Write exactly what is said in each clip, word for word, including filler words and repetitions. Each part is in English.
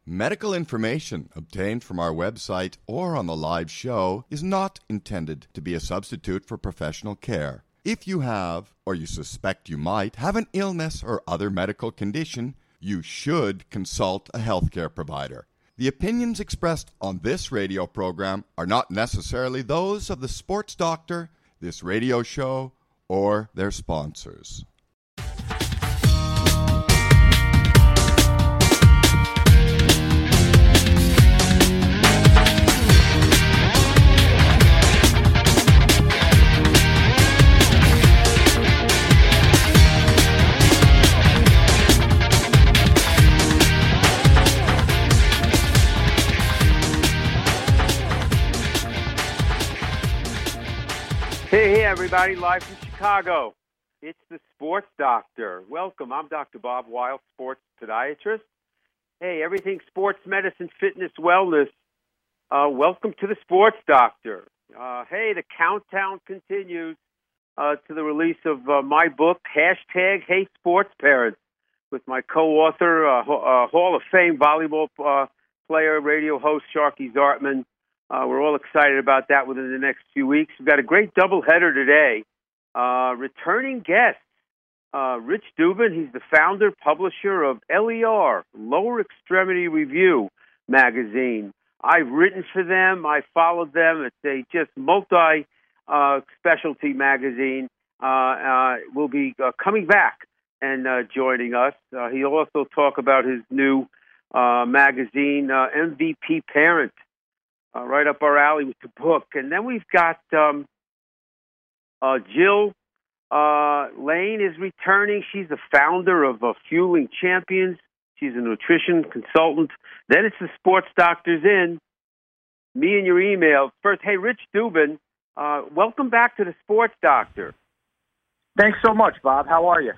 Medical information obtained from our website or on the live show is not intended to be a substitute for professional care. If you have, or you suspect you might, have an illness or other medical condition, you should consult a healthcare provider. The opinions expressed on this radio program are not necessarily those of the sports doctor, this radio show, or their sponsors. Hey, hey, everybody, live from Chicago. It's the Sports Doctor. Welcome. I'm Doctor Bob Weil, sports podiatrist. Hey, everything sports medicine, fitness, wellness. Uh, welcome to the Sports Doctor. Uh, hey, the countdown continues uh, to the release of uh, my book, hashtag Hey Sports Parents, with my co-author, uh, uh, Hall of Fame volleyball uh, player, radio host, Sharky Zartman. Uh, we're all excited about that within the next few weeks. We've got a great doubleheader today. Uh, returning guest, uh, Rich Dubin. He's the founder, publisher of L E R, Lower Extremity Review magazine. I've written for them. I followed them. It's a just multi-specialty uh, magazine. Uh, uh, will be uh, coming back and uh, joining us. Uh, he'll also talk about his new uh, magazine, uh, M V P Parent. Uh, right up our alley with the book. And then we've got um, uh, Jill uh, Lane is returning. She's the founder of uh, Fueling Champions. She's a nutrition consultant. Then it's the Sports Doctors in. Me and your email. First, hey, Rich Dubin, uh, welcome back to the Sports Doctor. Thanks so much, Bob. How are you?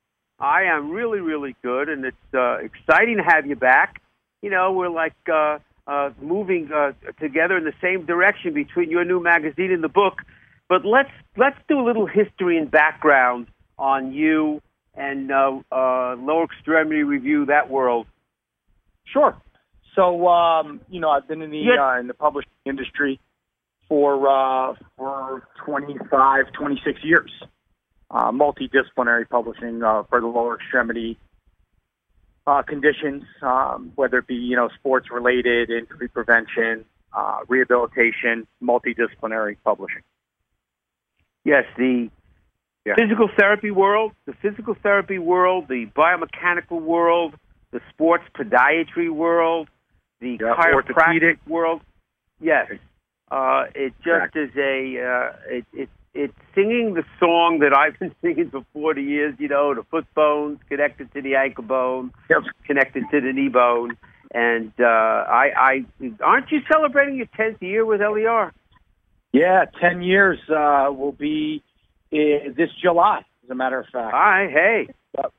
I am really, really good, and it's uh, exciting to have you back. You know, we're like... Uh, Uh, moving uh, together in the same direction between your new magazine and the book. But let's let's do a little history and background on you and uh, uh, Lower Extremity Review, that world. Sure. So, um, you know, I've been in the yes. uh, in the publishing industry for uh, for twenty-five, twenty-six years. Uh, multidisciplinary publishing uh, for the lower extremity Uh, conditions, um, whether it be, you know, sports-related, injury prevention, uh, rehabilitation, multidisciplinary publishing. Yes, the yeah. physical therapy world, the physical therapy world, the biomechanical world, the sports podiatry world, the yeah, chiropractic world. Yes, uh, it just exactly. is a, uh, it, it, it's singing the song that I've been singing for forty years, you know, the foot bones connected to the ankle bone, yep. connected to the knee bone. And uh, I, I, aren't you celebrating your tenth year with L E R? Yeah, ten years uh, will be uh, this July, as a matter of fact. Hi, hey. Yep.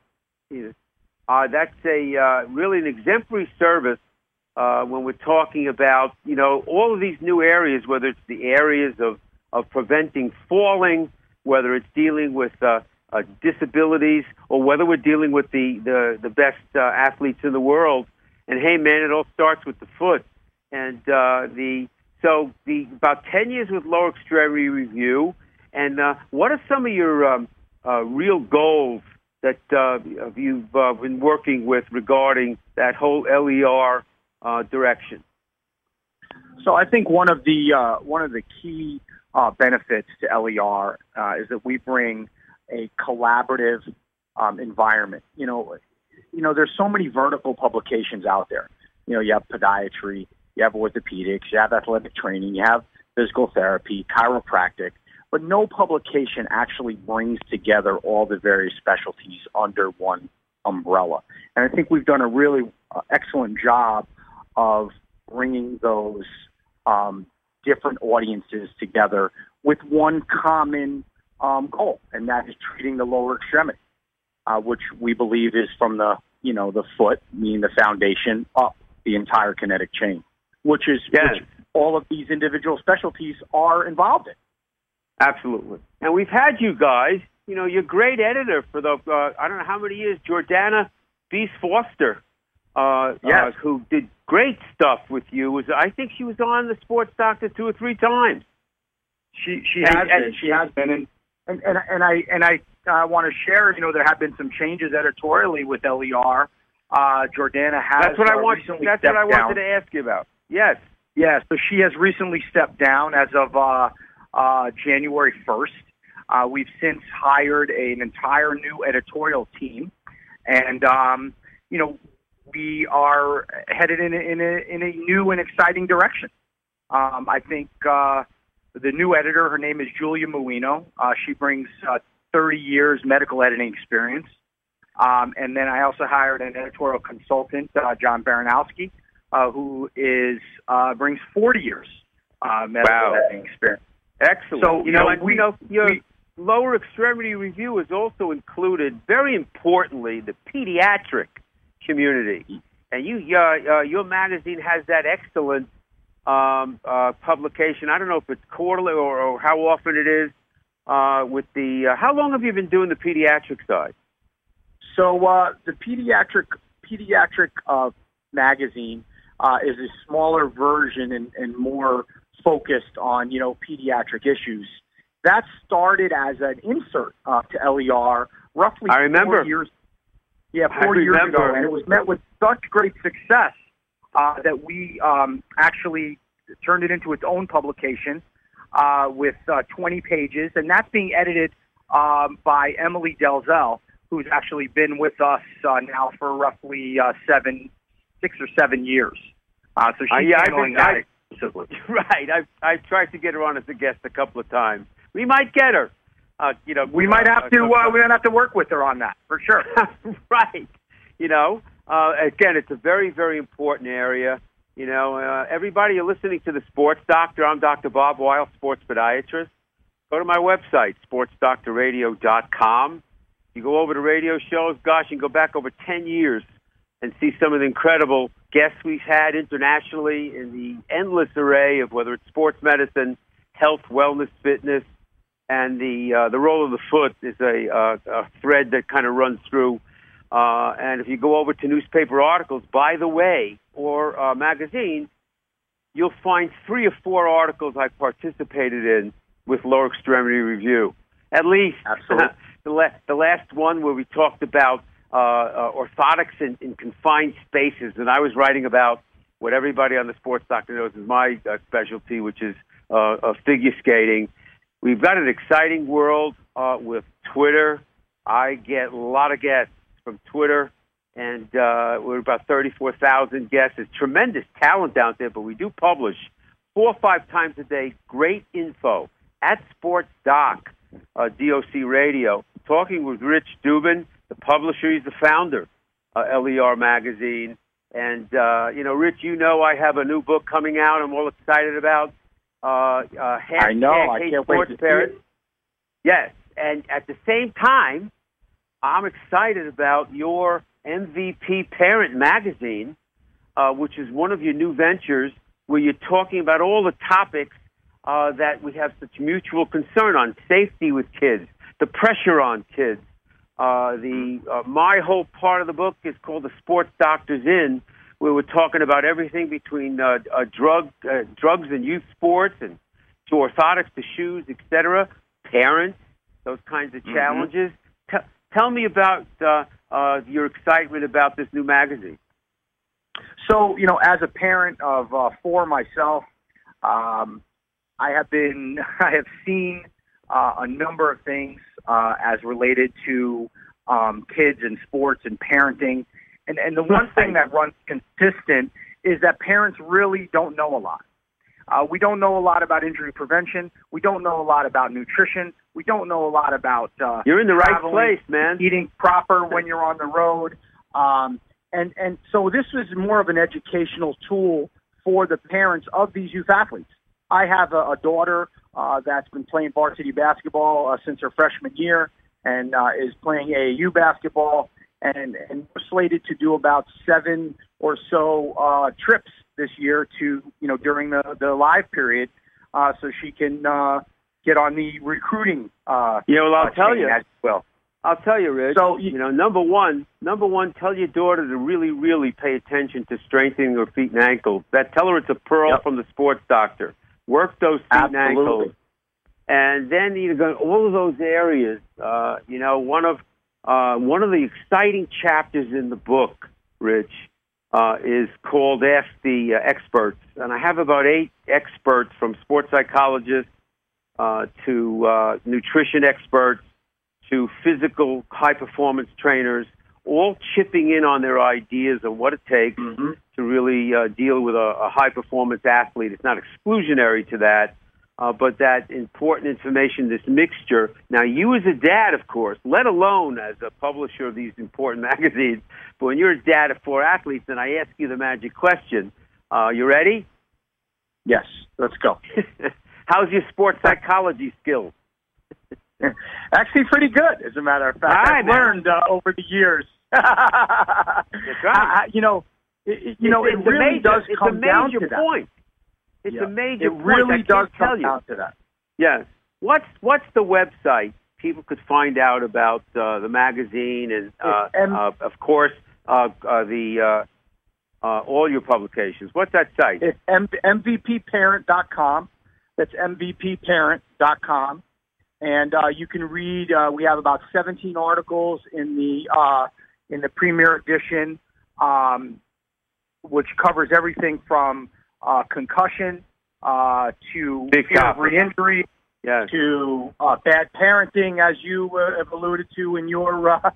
Uh, that's a uh, really an exemplary service uh, when we're talking about, you know, all of these new areas, whether it's the areas of of preventing falling, whether it's dealing with uh, uh, disabilities, or whether we're dealing with the, the, the best uh, athletes in the world. And, hey, man, it all starts with the foot. And uh, the so the about ten years with Lower Extremity Review. And uh, what are some of your um, uh, real goals that uh, you've uh, been working with regarding that whole L E R uh, direction? So I think one of the uh, one of the key Uh, benefits to L E R uh, is that we bring a collaborative um, environment. You know, you know, there's so many vertical publications out there. You know, you have podiatry, you have orthopedics, you have athletic training, you have physical therapy, chiropractic, but no publication actually brings together all the various specialties under one umbrella. And I think we've done a really uh, excellent job of bringing those um, different audiences together with one common um, goal, and that is treating the lower extremity, uh, which we believe is from the, you know, the foot, meaning the foundation, up the entire kinetic chain, which is yes. which all of these individual specialties are involved in. Absolutely. And we've had you guys, you know, you're great editor for the, uh, I don't know how many years, Jordana Beast Foster. uh, yes. uh, who did great stuff with you. Was I think she was on the Sports Doctor two or three times. She she And- has and- been. She has been, and and and, and I and I uh, want to share. You know, there have been some changes editorially with L E R. Uh, Jordana has. That's what I uh, want. recently That's what I stepped wanted down. to ask you about. Yes. Yeah, so she has recently stepped down as of uh, uh, January first. Uh, we've since hired a, an entire new editorial team, and um, you know, we are headed in a, in a in a new and exciting direction. Um, I think uh, the new editor, her name is Julia Muino. Uh, she brings uh, thirty years medical editing experience, um, and then I also hired an editorial consultant, uh, John Baranowski, uh, who is uh, brings forty years uh, medical Wow. editing experience. Excellent. So, you know, you know, and, we- you know, your we- lower extremity review has also included, very importantly, the pediatric community. And you, uh, uh, your magazine has that excellent um, uh, publication. I don't know if it's quarterly or, or how often it is. Uh, with the, uh, how long have you been doing the pediatric side? So uh, the pediatric pediatric uh, magazine uh, is a smaller version and, and more focused on, you know, pediatric issues. That started as an insert uh, to L E R roughly I remember. four years. Yeah, I four years remember. ago, and it was met with such great success uh, that we um, actually turned it into its own publication uh, with uh, twenty pages, and that's being edited um, by Emily Delzell, who's actually been with us uh, now for roughly uh, seven, six or seven years. Uh, so she's Uh, yeah, I've handling been- that I- exclusively. Right. I've, I've tried to get her on as a guest a couple of times. We might get her. Uh, you know, We might have to. Uh, we might have to work with her on that for sure. right. You know, uh, again, it's a very, very important area. You know, uh, everybody, you're listening to the Sports Doctor. I'm Doctor Bob Weil, sports podiatrist. Go to my website, sports doctor radio dot com. You go over to radio shows. Gosh, you can go back over ten years and see some of the incredible guests we've had internationally in the endless array of whether it's sports medicine, health, wellness, fitness, and the uh, the role of the foot is a, uh, a thread that kind of runs through. Uh, and if you go over to newspaper articles, by the way, or uh, magazines, you'll find three or four articles I participated in with Lower Extremity Review. At least Absolutely. the, la- the last one where we talked about uh, uh, orthotics in, in confined spaces, and I was writing about what everybody on the Sports Doctor knows is my uh, specialty, which is uh, uh, figure skating. We've got an exciting world uh, with Twitter. I get a lot of guests from Twitter, and uh, we're about thirty-four thousand guests. There's tremendous talent out there, but we do publish four or five times a day great info at Sports Doc, uh, D O C Radio, talking with Rich Dubin, the publisher. He's the founder of L E R Magazine. And, uh, you know, Rich, you know I have a new book coming out I'm all excited about. Uh, uh, I know. I Hey can't wait Sports to see Parents. it. Yes, and at the same time, I'm excited about your M V P Parent magazine, uh, which is one of your new ventures, where you're talking about all the topics uh, that we have such mutual concern on: safety with kids, the pressure on kids. Uh, the uh, my whole part of the book is called The Sports Doctor's In, where we're talking about everything between uh, uh, drug uh, drugs and youth sports, and to orthotics, to shoes, et cetera. Parents, those kinds of challenges. Mm-hmm. T- tell me about uh, uh, your excitement about this new magazine. So, you know, as a parent of uh, four myself, um, I have been, I have seen uh, a number of things uh, as related to um, kids and sports and parenting. And, and the one thing that runs consistent is that parents really don't know a lot. Uh, we don't know a lot about injury prevention. We don't know a lot about nutrition. We don't know a lot about uh, You're in the right traveling, place, man. Eating proper when you're on the road. Um, and, and so this was more of an educational tool for the parents of these youth athletes. I have a, a daughter uh, that's been playing varsity basketball uh, since her freshman year and uh, is playing A A U basketball and, and we're slated to do about seven or so uh, trips this year to, you know, during the, the live period uh, so she can uh, get on the recruiting uh Yeah, well, I'll uh, tell chain you. as well. I'll tell you, Rich. So you know, number one, number one, tell your daughter to really, really pay attention to strengthening her feet and ankles. That tell her it's a pearl Yep. from the sports doctor. Work those feet Absolutely. and ankles, and then you know all of those areas. Uh, you know, one of uh, one of the exciting chapters in the book, Rich, uh, is called "Ask the uh, Experts," and I have about eight experts from sports psychologists uh, to uh, nutrition experts, to physical high-performance trainers, all chipping in on their ideas of what it takes Mm-hmm. to really uh, deal with a, a high-performance athlete. It's not exclusionary to that, uh, but that important information, this mixture. Now, you as a dad, of course, let alone as a publisher of these important magazines, but when you're a dad of four athletes, then I ask you the magic question. Uh, you ready? Yes, let's go. How's your sports psychology skills? Actually, pretty good, as a matter of fact. All right, I've man. learned uh, over the years. That's right. I, I- you know, it, you know, it's, it it's really a major, does it's come a major down to that. point. It's Yeah. a major It point. really I can't does tell come you. down to that. Yes. What's what's the website people could find out about uh, the magazine and, uh, M- uh, of course, uh, uh, the uh, uh, all your publications? What's that site? It's M- M V P parent dot com. That's M V P parent dot com. And uh, you can read, uh, we have about seventeen articles in the uh, in the premier edition, um, which covers everything from uh, concussion uh, to Big fear of topic. re-injury, Yes. to uh, bad parenting, as you uh, have alluded to in your uh,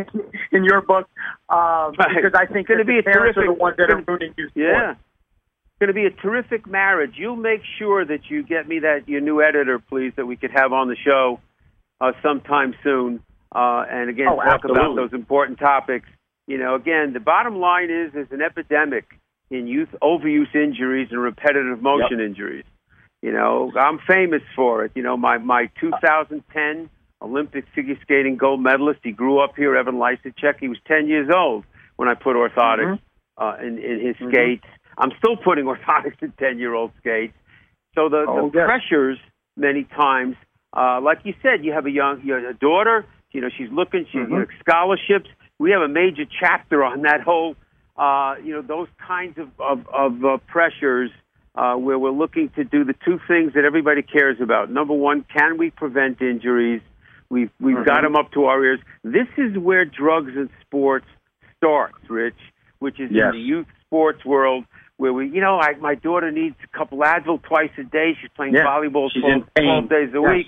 in your book, um, Right. because I think It's gonna that be the a parents are the terrific- ones that it's are gonna- rooting you. Yeah. It's going to be a terrific marriage. You'll make sure that you get me that your new editor, please, that we could have on the show uh, sometime soon. Uh, and again, Oh, talk about absolutely. those important topics. You know, again, the bottom line is there's an epidemic in youth overuse injuries and repetitive motion injuries. You know, I'm famous for it. You know, my, my two thousand ten Olympic figure skating gold medalist, he grew up here, Evan Lysacek. He was ten years old when I put orthotics uh, in, in his Mhm. skates. I'm still putting orthotics in ten-year-old skates. So the, Oh, the yes. pressures many times, uh, like you said, you have a young you have a daughter. You know, she's looking. She Mhm. you know, scholarships. We have a major chapter on that whole. Uh, you know, those kinds of of, of uh, pressures uh, where we're looking to do the two things that everybody cares about. Number one, can we prevent injuries? We've we've Mhm. got them up to our ears. This is where drugs in sports starts, Rich, which is Yes. in the youth sports world. Where we, you know, I, my daughter needs a couple Advil twice a day. She's playing Yeah, volleyball she's twelve, in pain. twelve days a Yes. week.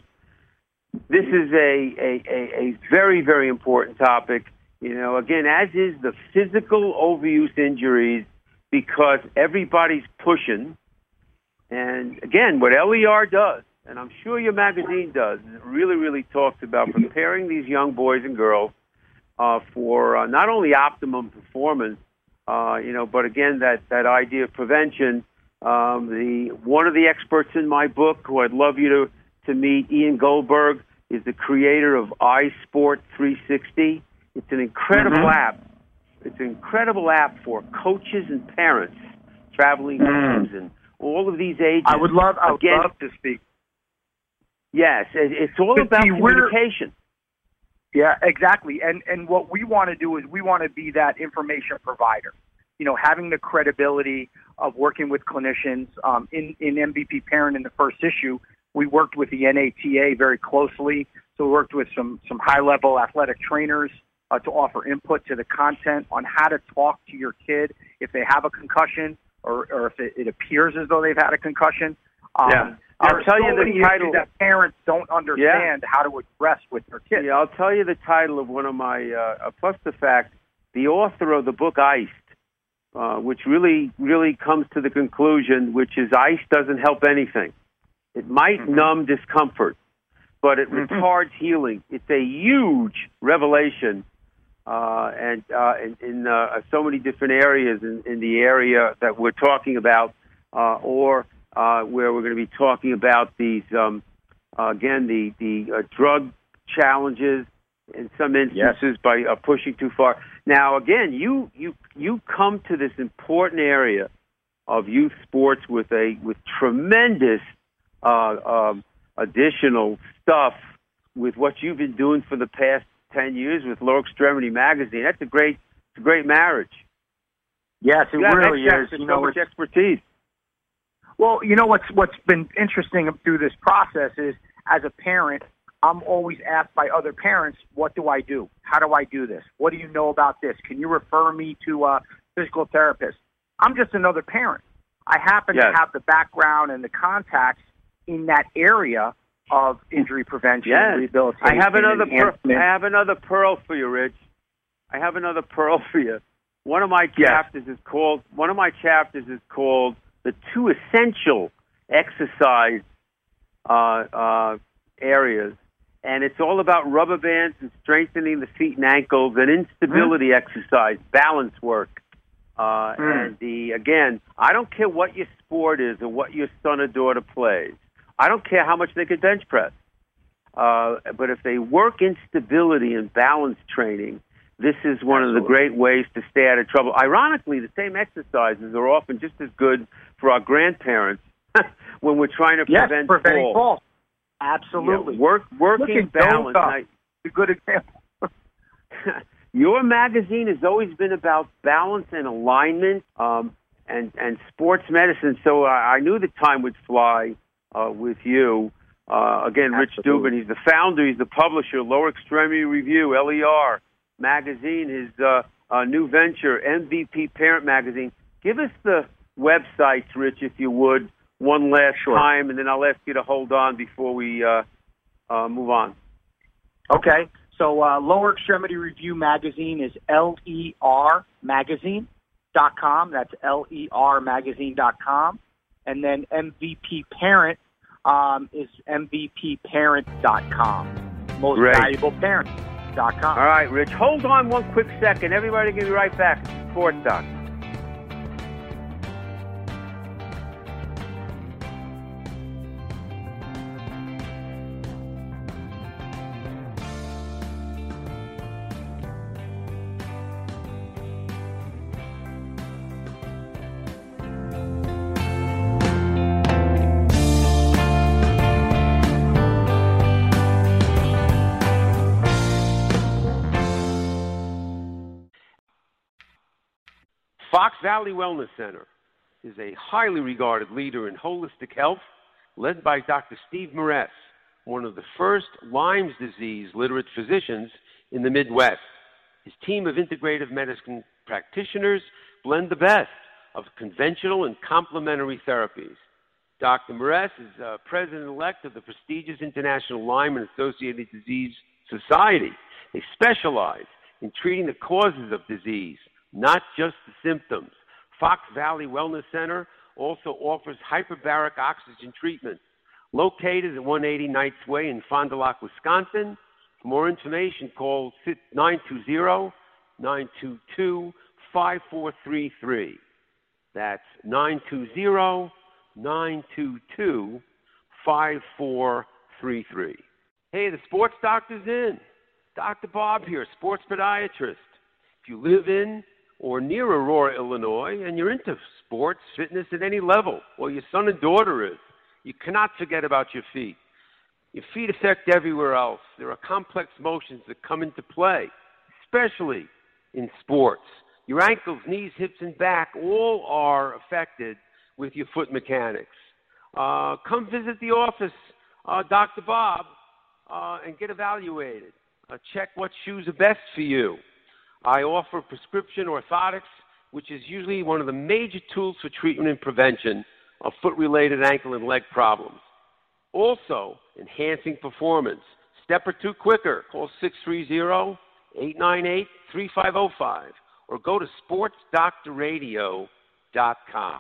This is a, a, a, a very, very important topic. You know, again, as is the physical overuse injuries, because everybody's pushing. And again, what L E R does, and I'm sure your magazine does, is it really, really talks about preparing these young boys and girls uh, for uh, not only optimum performance, Uh, you know, but again, that, that idea of prevention. Um, the one of the experts in my book, who I'd love you to, to meet, Ian Goldberg, is the creator of iSport three sixty. It's an incredible Mhm. app. It's an incredible app for coaches and parents, traveling Mm. teams, and all of these ages. I would love, I would Again, love to speak. Yes, it, it's all But about see, we're- communication. Yeah, exactly. And and what we want to do is we want to be that information provider. You know, having the credibility of working with clinicians. Um, in in M V P Parent in the first issue, we worked with the N A T A very closely. So we worked with some some high level athletic trainers uh, to offer input to the content on how to talk to your kid if they have a concussion or or if it, it appears as though they've had a concussion. Um, Yeah. there I'll are tell so you the many title- issues that parents don't understand how to address with their kids. Yeah, I'll tell you the title of one of my, uh, plus the fact, the author of the book Iced, uh, which really, really comes to the conclusion, which is ice doesn't help anything. It might Mm-hmm. numb discomfort, but it Mhm. retards healing. It's a huge revelation, uh, and uh, in, in uh, so many different areas in, in the area that we're talking about, uh, or uh, where we're going to be talking about these, um, uh, again, the, the uh, drug challenges in some instances by uh, pushing too far. Now, again, you, you, you come to this important area of youth sports with a with tremendous uh, um, additional stuff with what you've been doing for the past ten years with Lower Extremity Magazine. That's a great, it's a great marriage. Yes, it you have really excess is. and You so know, much expertise. Well, you know what's what's been interesting through this process is, as a parent, I'm always asked by other parents, what do I do? How do I do this? What do you know about this? Can you refer me to a physical therapist? I'm just another parent. I happen yes. to have the background and the contacts in that area of injury prevention, yes. rehabilitation. I have another per- I have another pearl for you, Rich. I have another pearl for you. One of my chapters yes. is called one of my chapters is called the two essential exercise uh, uh, areas. And it's all about rubber bands and strengthening the feet and ankles and instability mm. exercise, balance work. Uh, mm. And the again, I don't care what your sport is or what your son or daughter plays. I don't care how much they could bench press. Uh, but if they work instability and balance training, this is one Absolutely. of the great ways to stay out of trouble. Ironically, the same exercises are often just as good for our grandparents when we're trying to yes, prevent preventing fall. fall. Absolutely. Yeah, work, working balance. I, a good example. Your magazine has always been about balance and alignment um, and, and sports medicine. So I, I knew the time would fly uh, with you. Uh, again, Rich Absolutely. Dubin, he's the founder, he's the publisher, Lower Extremity Review, L E R magazine, his uh, uh, new venture, M V P Parent Magazine. Give us the websites, Rich, if you would, one last sure. time, and then I'll ask you to hold on before we uh, uh, move on. Okay. So uh, Lower Extremity Review Magazine is L E R magazine dot com. That's L E R magazine dot com. And then M V P Parent um, is M V P parent dot com. Most Great. Valuable Parent dot com. All right, Rich. Hold on one quick second. Everybody going to be right back. Sports Doc. Fox Valley Wellness Center is a highly regarded leader in holistic health, led by Doctor Steve Moress, one of the first Lyme's disease literate physicians in the Midwest. His team of integrative medicine practitioners blend the best of conventional and complementary therapies. Doctor Moress is uh, president-elect of the prestigious International Lyme and Associated Disease Society. They specialize in treating the causes of disease, not just the symptoms. Fox Valley Wellness Center also offers hyperbaric oxygen treatment. Located at one eighty Knights Way in Fond du Lac, Wisconsin. For more information, call nine two zero, nine two two, five four three three. That's nine two zero, nine two two, five four three three. Hey, the sports doctor's in. Doctor Bob here, sports podiatrist. If you live in or near Aurora, Illinois, and you're into sports, fitness at any level, or your son and daughter is, you cannot forget about your feet. Your feet affect everywhere else. There are complex motions that come into play, especially in sports. Your ankles, knees, hips, and back all are affected with your foot mechanics. Uh, come visit the office, uh, Doctor Bob, uh, and get evaluated. Uh, check what shoes are best for you. I offer prescription orthotics, which is usually one of the major tools for treatment and prevention of foot-related ankle and leg problems. Also, enhancing performance. Step or two quicker. Call six three zero, eight nine eight, three five zero five or go to sports doctor radio dot com.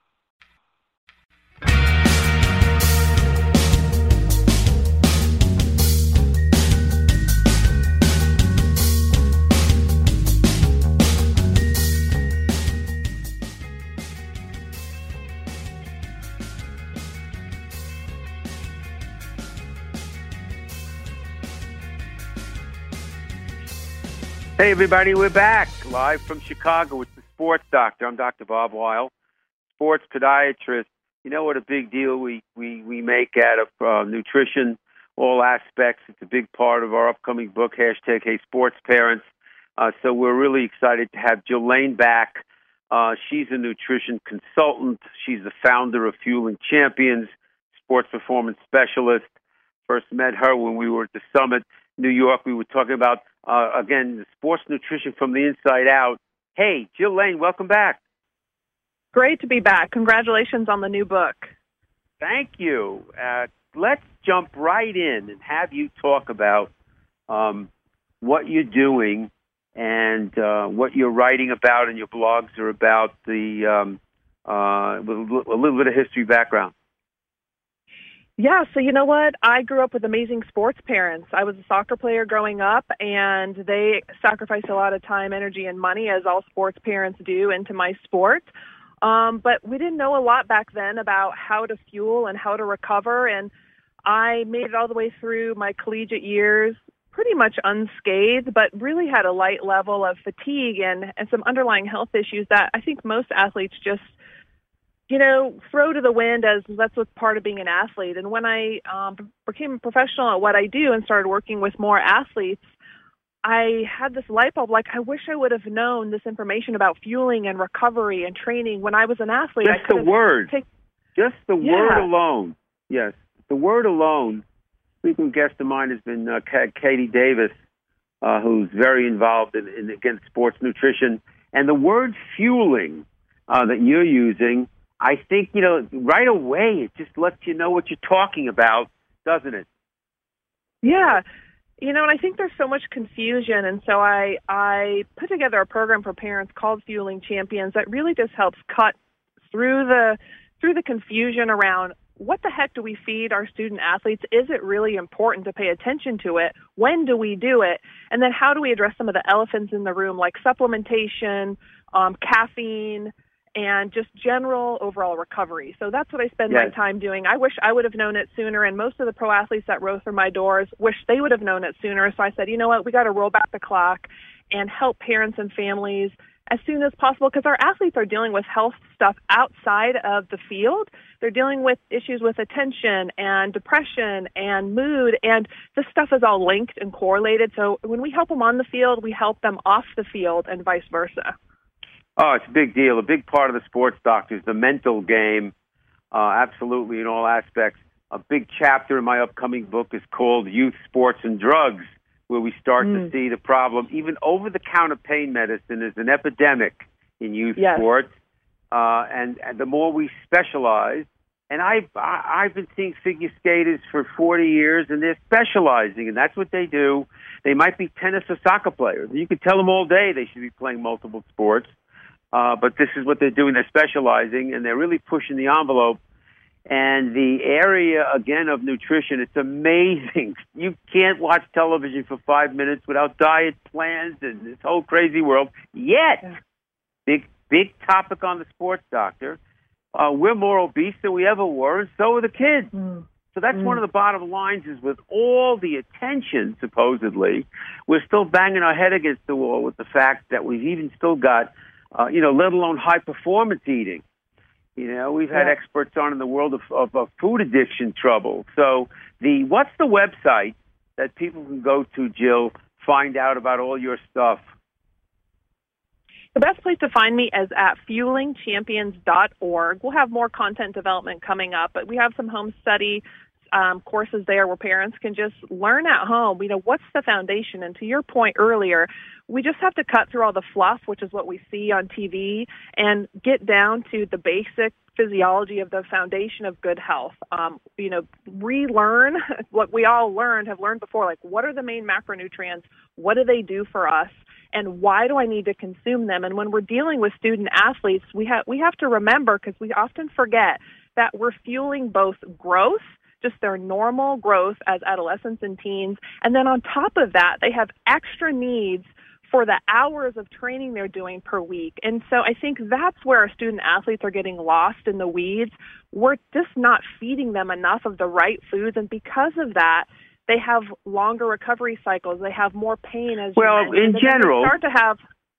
Hey, everybody, we're back live from Chicago with the Sports Doctor. I'm Doctor Bob Weil, sports podiatrist. You know what a big deal we, we, we make out of uh, nutrition. all aspects. It's a big part of our upcoming book, hashtag Hey Sports Parents. Uh, so we're really excited to have Jelaine back. Uh, she's a nutrition consultant. She's the founder of Fueling Champions, sports performance specialist. First met her when we were at the Summit, New York. We were talking about, uh, again, the sports nutrition from the inside out. Hey, Jelaine, welcome back. Great to be back. Congratulations on the new book. Thank you. Uh, let's jump right in and have you talk about um, what you're doing and uh, what you're writing about, and your blogs are about the um, uh, with a little bit of history background. Yeah, so you know what? I grew up with amazing sports parents. I was a soccer player growing up, and they sacrificed a lot of time, energy, and money, as all sports parents do, into my sport. Um, but we didn't know a lot back then about how to fuel and how to recover, and I made it all the way through my collegiate years pretty much unscathed, but really had a light level of fatigue and, and some underlying health issues that I think most athletes just, you know, throw to the wind, as that's what's part of being an athlete. And when I um, became a professional at what I do and started working with more athletes, I had this light bulb, like, I wish I would have known this information about fueling and recovery and training when I was an athlete. Just the word. Take, Just the yeah. word alone. Yes, the word alone. Frequent guest of mine has been uh, Katie Davis, uh, who's very involved in, in against sports nutrition. And the word fueling uh, that you're using, I think, you know, right away it just lets you know what you're talking about, doesn't it? Yeah. You know, and I think there's so much confusion, and so I, I put together a program for parents called Fueling Champions that really just helps cut through the through the confusion around what the heck do we feed our student athletes? Is it really important to pay attention to it? When do we do it? And then how do we address some of the elephants in the room, like supplementation, um, caffeine, and just general overall recovery. So that's what I spend yes. my time doing. I wish I would have known it sooner, and most of the pro athletes that rose through my doors wish they would have known it sooner. So I said, you know what, we got to roll back the clock and help parents and families as soon as possible, because our athletes are dealing with health stuff outside of the field. They're dealing with issues with attention and depression and mood, and this stuff is all linked and correlated. So when we help them on the field, we help them off the field and vice versa. Oh, it's a big deal. A big part of the sports doctor is the mental game, uh, absolutely, in all aspects. A big chapter in my upcoming book is called Youth, Sports, and Drugs, where we start mm. to see the problem. Even over-the-counter pain medicine is an epidemic in youth yes. sports. Uh, and, and the more we specialize, and I've, I, I've been seeing figure skaters for forty years, and they're specializing, and that's what they do. They might be tennis or soccer players. You could tell them all day they should be playing multiple sports, uh, but this is what they're doing. They're specializing, and they're really pushing the envelope. And the area, again, of nutrition, it's amazing. You can't watch television for five minutes without diet plans and this whole crazy world. Yet, yeah. big big topic on the Sports Doctor, uh, we're more obese than we ever were, and so are the kids. Mm. So that's mm. one of the bottom lines, is with all the attention, supposedly, we're still banging our head against the wall with the fact that we've even still got, uh, you know, let alone high-performance eating. You know, we've had yeah. experts on in the world of, of, of food addiction trouble. So the what's the website that people can go to, Jill, find out about all your stuff? The best place to find me is at fueling champions dot org. We'll have more content development coming up, but we have some home study um, courses there where parents can just learn at home, you know, what's the foundation? And to your point earlier, we just have to cut through all the fluff, which is what we see on T V, and get down to the basic physiology of the foundation of good health. Um, you know, relearn what we all learned, have learned before, like what are the main macronutrients? What do they do for us? And why do I need to consume them? And when we're dealing with student athletes, we have we have to remember, because we often forget, that we're fueling both growth, just their normal growth as adolescents and teens, and then on top of that, they have extra needs for the hours of training they're doing per week. And so I think that's where our student athletes are getting lost in the weeds. We're just not feeding them enough of the right foods, and because of that, they have longer recovery cycles. They have more pain, as well, you mentioned. in general, start to have.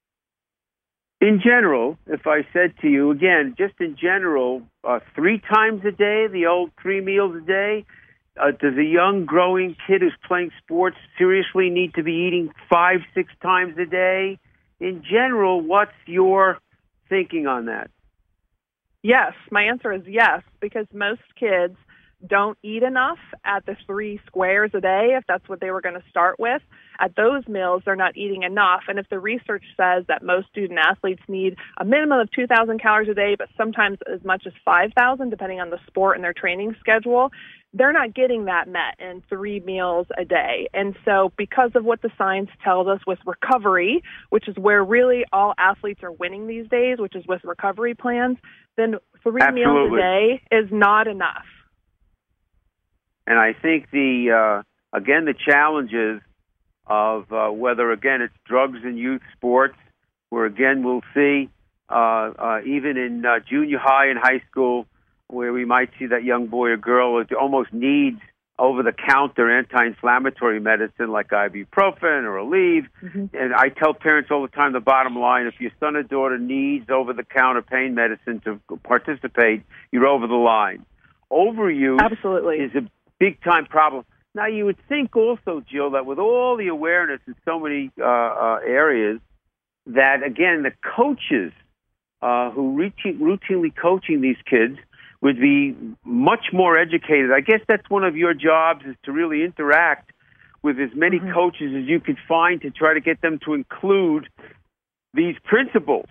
In general, if I said to you again, just in general, uh, three times a day, the old three meals a day, uh, does a young growing kid who's playing sports seriously need to be eating five, six times a day? In general, what's your thinking on that? Yes, my answer is yes, because most kids don't eat enough at the three squares a day, if that's what they were going to start with. At those meals, they're not eating enough. And if the research says that most student athletes need a minimum of two thousand calories a day, but sometimes as much as five thousand, depending on the sport and their training schedule, they're not getting that met in three meals a day. And so because of what the science tells us with recovery, which is where really all athletes are winning these days, which is with recovery plans, then three Absolutely. meals a day is not enough. And I think the, uh, again, the challenges of uh, whether, again, it's drugs in youth sports, where, again, we'll see uh, uh, even in uh, junior high and high school, where we might see that young boy or girl that almost needs over-the-counter anti-inflammatory medicine like ibuprofen or Aleve. Mm-hmm. And I tell parents all the time, the bottom line, if your son or daughter needs over-the-counter pain medicine to participate, you're over the line. Overuse Absolutely. is a big-time problem. Now, you would think also, Jill, that with all the awareness in so many uh, uh, areas, that, again, the coaches uh, who routine, routinely coaching these kids would be much more educated. I guess that's one of your jobs, is to really interact with as many mm-hmm. coaches as you could find to try to get them to include these principles.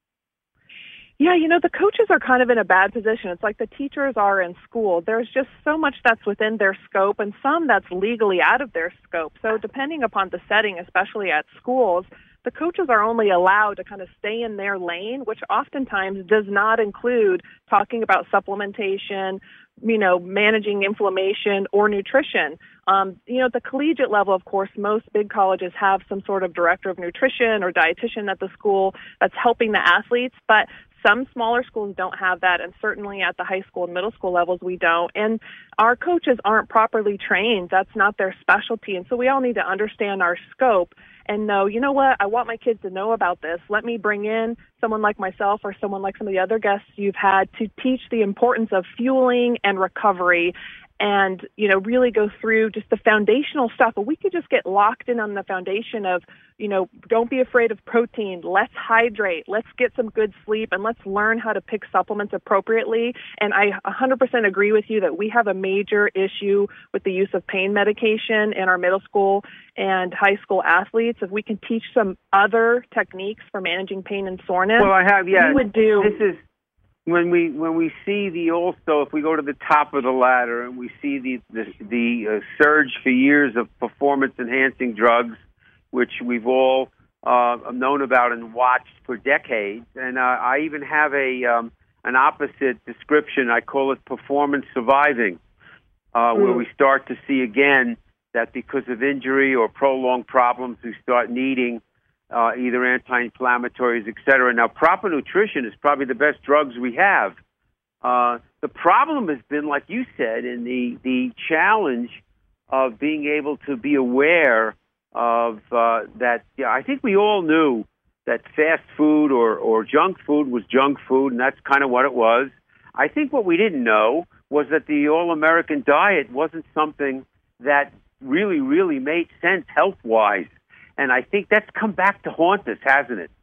Yeah, you know, the coaches are kind of in a bad position. It's like the teachers are in school. There's just so much that's within their scope and some that's legally out of their scope. So depending upon the setting, especially at schools, the coaches are only allowed to kind of stay in their lane, which oftentimes does not include talking about supplementation, you know, managing inflammation or nutrition. Um, you know, at the collegiate level, of course, most big colleges have some sort of director of nutrition or dietitian at the school that's helping the athletes, but some smaller schools don't have that, and certainly at the high school and middle school levels we don't. And our coaches aren't properly trained. That's not their specialty. And so we all need to understand our scope and know, you know what, I want my kids to know about this. Let me bring in someone like myself or someone like some of the other guests you've had to teach the importance of fueling and recovery and, you know, really go through just the foundational stuff. But we could just get locked in on the foundation of, you know, don't be afraid of protein. Let's hydrate. Let's get some good sleep, and let's learn how to pick supplements appropriately. And I one hundred percent agree with you that we have a major issue with the use of pain medication in our middle school and high school athletes. If we can teach some other techniques for managing pain and soreness, well, I have, yeah, we would do. This is when we when we see the also, if we go to the top of the ladder and we see the the, the uh, surge for years of performance-enhancing drugs, which we've all uh, known about and watched for decades. And uh, I even have a um, an opposite description. I call it performance surviving, uh, mm. where we start to see again that because of injury or prolonged problems, we start needing uh, either anti-inflammatories, et cetera. Now, proper nutrition is probably the best drugs we have. Uh, the problem has been, like you said, in the, the challenge of being able to be aware of uh, that. Yeah, I think we all knew that fast food or, or junk food was junk food, and that's kind of what it was. I think what we didn't know was that the all-American diet wasn't something that really, really made sense health-wise. And I think that's come back to haunt us, hasn't it?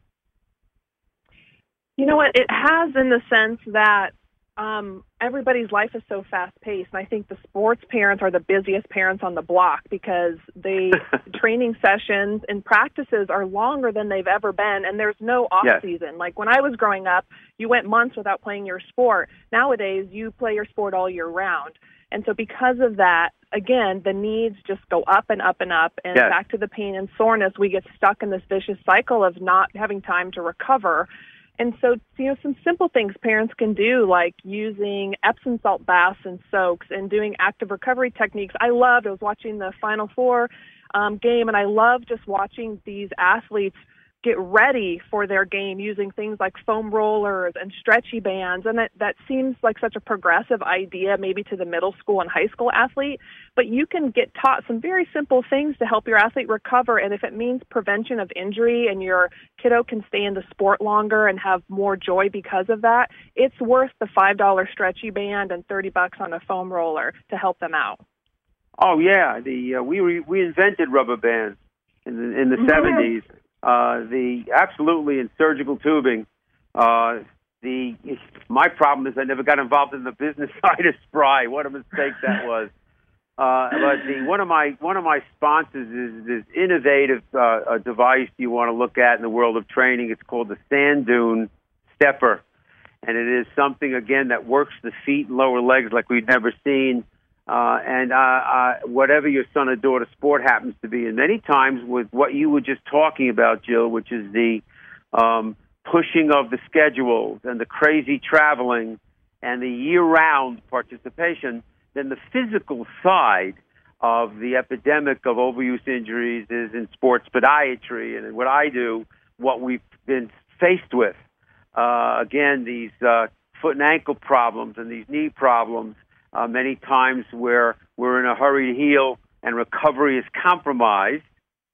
You know what? It has, in the sense that um, everybody's life is so fast-paced. And I think the sports parents are the busiest parents on the block because the training sessions and practices are longer than they've ever been, and there's no off-season. Yes. Like when I was growing up, you went months without playing your sport. Nowadays, you play your sport all year round. And so because of that, again, the needs just go up and up and up. And yes. back to the pain and soreness, we get stuck in this vicious cycle of not having time to recover. And so, you know, some simple things parents can do, like using Epsom salt baths and soaks and doing active recovery techniques. I loved, I was watching the Final Four um, game, and I love just watching these athletes get ready for their game using things like foam rollers and stretchy bands. And that, that seems like such a progressive idea maybe to the middle school and high school athlete. But you can get taught some very simple things to help your athlete recover. And if it means prevention of injury and your kiddo can stay in the sport longer and have more joy because of that, it's worth the five dollar stretchy band and thirty bucks on a foam roller to help them out. Oh yeah, the uh, we re- we invented rubber bands in the in the seventies. Uh, the absolutely in surgical tubing. Uh, the my problem is I never got involved in the business side of Spry. What a mistake that was. Uh, but the one of my one of my sponsors is this innovative uh, a device you want to look at in the world of training. It's called the Sand Dune Stepper, and it is something again that works the feet and lower legs like we've never seen. Uh, and uh, uh, whatever your son or daughter sport happens to be, and many times with what you were just talking about, Jill, which is the um, pushing of the schedules and the crazy traveling and the year-round participation, then the physical side of the epidemic of overuse injuries is in sports podiatry, and what I do, what we've been faced with. Uh, again, these uh, foot and ankle problems and these knee problems. Uh, many times where we're in a hurry to heal and recovery is compromised.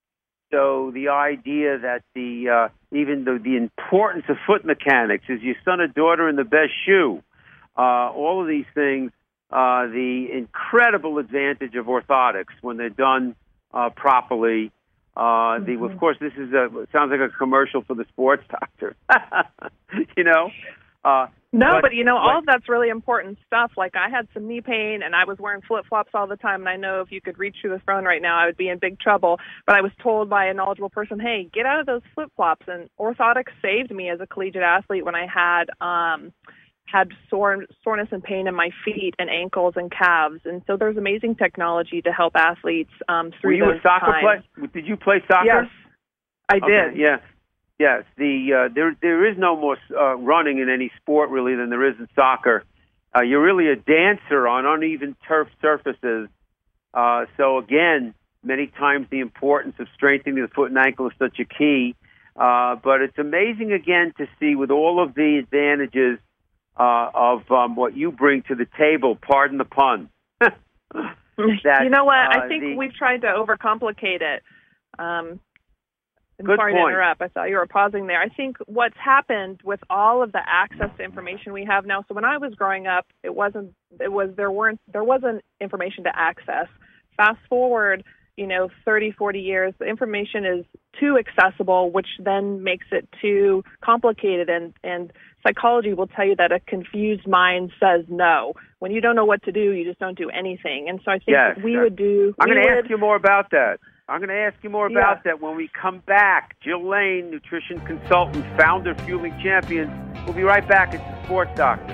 So the idea that the uh, even the, the importance of foot mechanics is your son or daughter in the best shoe. Uh, all of these things, uh, the incredible advantage of orthotics when they're done uh, properly. Uh, the, mm-hmm. Of course, this is a sounds like a commercial for the sports doctor. you know. Uh, No, but, but, you know, but, all of that's really important stuff. Like, I had some knee pain, and I was wearing flip-flops all the time, and I know if you could reach through the phone right now, I would be in big trouble. But I was told by a knowledgeable person, hey, get out of those flip-flops. And orthotics saved me as a collegiate athlete when I had um, had sore, soreness and pain in my feet and ankles and calves. And so there's amazing technology to help athletes um, through Were you those a soccer times. player? Did you play soccer? Yes, I okay, did. Yeah. Yes, the uh, there there is no more uh, running in any sport really than there is in soccer. Uh, you're really a dancer on uneven turf surfaces. Uh, so again, many times the importance of strengthening the foot and ankle is such a key. Uh, but it's amazing again to see with all of the advantages uh, of um, what you bring to the table. Pardon the pun. that, you know what? uh, I think the, we've tried to overcomplicate it. Um, I'm Good sorry point. to interrupt. I thought you were pausing there. I think what's happened with all of the access to information we have now. So when I was growing up, it wasn't. It was there weren't there wasn't information to access. Fast forward, you know, thirty, forty years, the information is too accessible, which then makes it too complicated. And and psychology will tell you that a confused mind says no. When you don't know what to do, you just don't do anything. And so I think yes, we would do. I'm going to would, ask you more about that. I'm going to ask you more about yeah. that when we come back. Jill Lane, nutrition consultant, founder, Fueling Champions. We'll be right back. It's the Sports Doctor.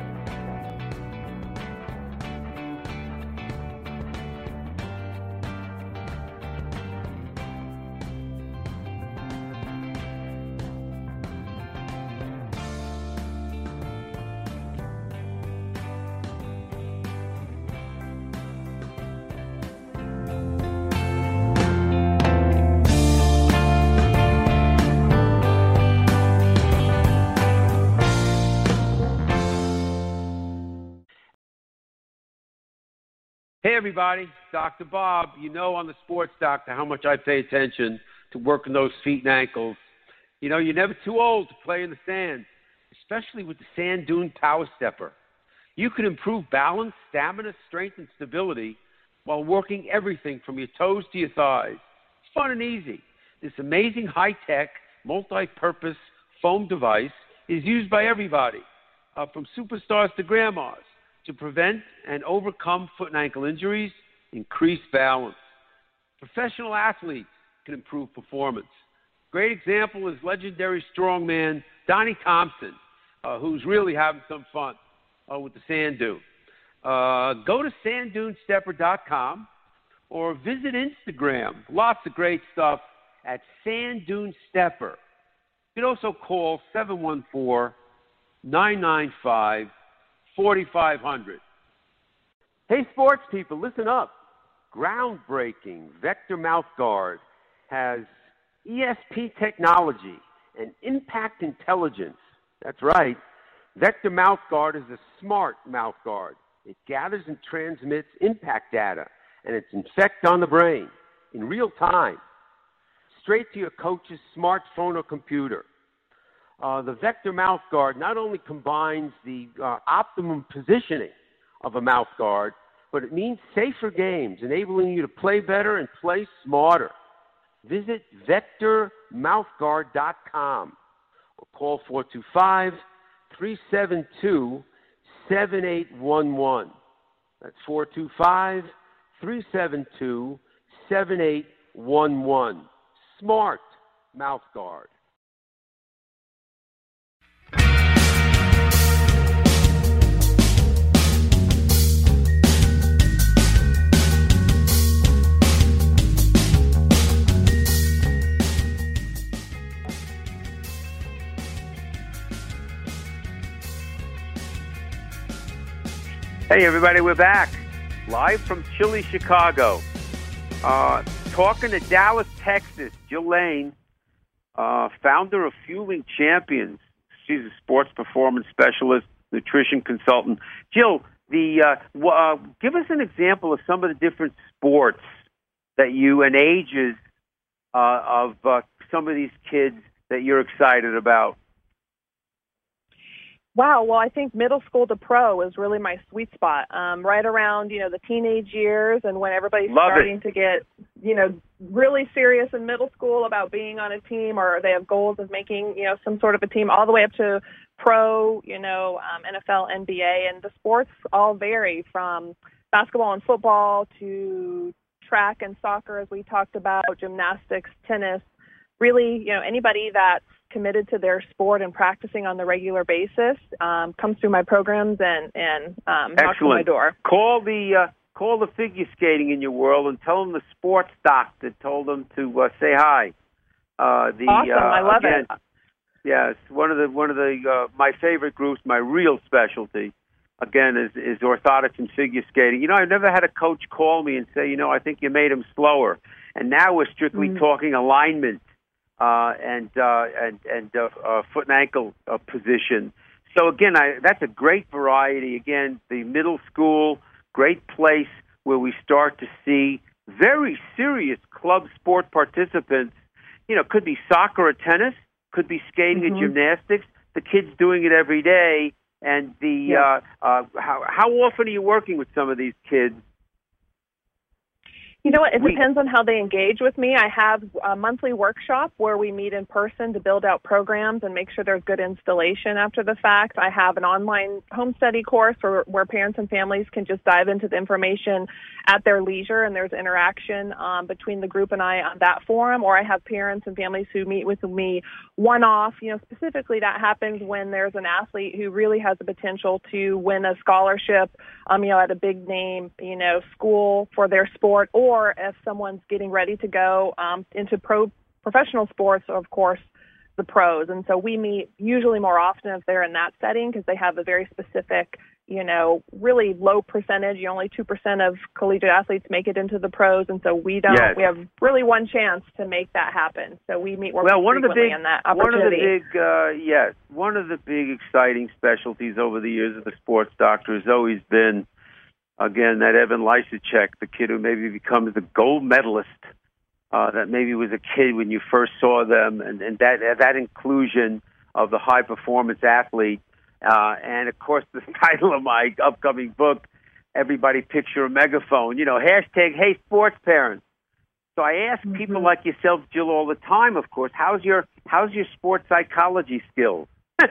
Hey, everybody. Doctor Bob. You know on the Sports Doctor how much I pay attention to working those feet and ankles. You know, you're never too old to play in the sand, especially with the Sand Dune Power Stepper. You can improve balance, stamina, strength, and stability while working everything from your toes to your thighs. It's fun and easy. This amazing high-tech, multi-purpose foam device is used by everybody, uh, from superstars to grandmas, to prevent and overcome foot and ankle injuries, increase balance. Professional athletes can improve performance. Great example is legendary strongman Donnie Thompson, uh, who's really having some fun uh, with the Sand Dune. Uh, go to sand dune stepper dot com or visit Instagram. Lots of great stuff at Sand Dune Stepper. You can also call seven one four, nine nine five, forty-five hundred. Hey, sports people, listen up. Groundbreaking Vector Mouthguard has E S P technology and impact intelligence. That's right. Vector Mouthguard is a smart mouthguard. It gathers and transmits impact data, and it's infect on the brain in real time, straight to your coach's smartphone or computer. Uh, the Vector Mouthguard not only combines the uh, optimum positioning of a mouthguard, but it means safer games, enabling you to play better and play smarter. Visit vector mouthguard dot com or call four two five, three seven two, seven eight one one. That's four two five, three seven two, seven eight one one. Smart Mouthguard. Hey, everybody, we're back. Live from chilly Chicago. Uh, talking to Dallas, Texas, Jill Lane, uh, founder of Fueling Champions. She's a sports performance specialist, nutrition consultant. Jill, the uh, w- uh, give us an example of some of the different sports that you and ages uh, of uh, some of these kids that you're excited about. Wow, well, I think middle school to pro is really my sweet spot. Um, right around, you know, the teenage years and when everybody's Love starting it. to get, you know, really serious in middle school about being on a team, or they have goals of making, you know, some sort of a team, all the way up to pro, you know, um, N F L, N B A, and the sports all vary from basketball and football to track and soccer, as we talked about, gymnastics, tennis. Really, you know, anybody that's committed to their sport and practicing on the regular basis um, comes through my programs and and um, knocks on my door. Call the uh, call the figure skating in your world and tell them the sports doc that told them to uh, say hi. Uh, the, awesome, uh, I love again, it. Yes, one of the one of the uh, my favorite groups, my real specialty, again, is is orthotics and figure skating. You know, I've never had a coach call me and say, you know, I think you made him slower. And now we're strictly mm. talking alignment. Uh, and uh, and and uh, uh, foot and ankle uh, position. So again, I, that's a great variety. Again, the middle school, great place where we start to see very serious club sport participants. You know, could be soccer or tennis, could be skating mm-hmm. or gymnastics. The kids doing it every day. And the yeah. uh, uh, how how often are you working with some of these kids? You know what? It we, depends on how they engage with me. I have a monthly workshop where we meet in person to build out programs and make sure there's good installation after the fact. I have an online home study course where, where parents and families can just dive into the information at their leisure, and there's interaction um, between the group and I on that forum. Or I have parents and families who meet with me one-off. You know, specifically that happens when there's an athlete who really has the potential to win a scholarship, um, you know, at a big name, you know, school for their sport, or Or if someone's getting ready to go um, into pro professional sports, or of course, the pros. And so we meet usually more often if they're in that setting, because they have a very specific, you know, really low percentage. You only two percent of collegiate athletes make it into the pros, and so we don't. Yes. We have really one chance to make that happen. So we meet more well, one frequently of the big, in that opportunity. One of the big, uh, yes, one of the big exciting specialties over the years of the sports doctor has always been, again, that Evan Lysacek, the kid who maybe becomes the gold medalist, uh, that maybe was a kid when you first saw them, and, and that that inclusion of the high-performance athlete. Uh, and, of course, the title of my upcoming book, Everybody Picture a Megaphone, you know, hashtag Hey Sports Parents. So I ask mm-hmm. people like yourself, Jill, all the time, of course, how's your how's your sports psychology skills?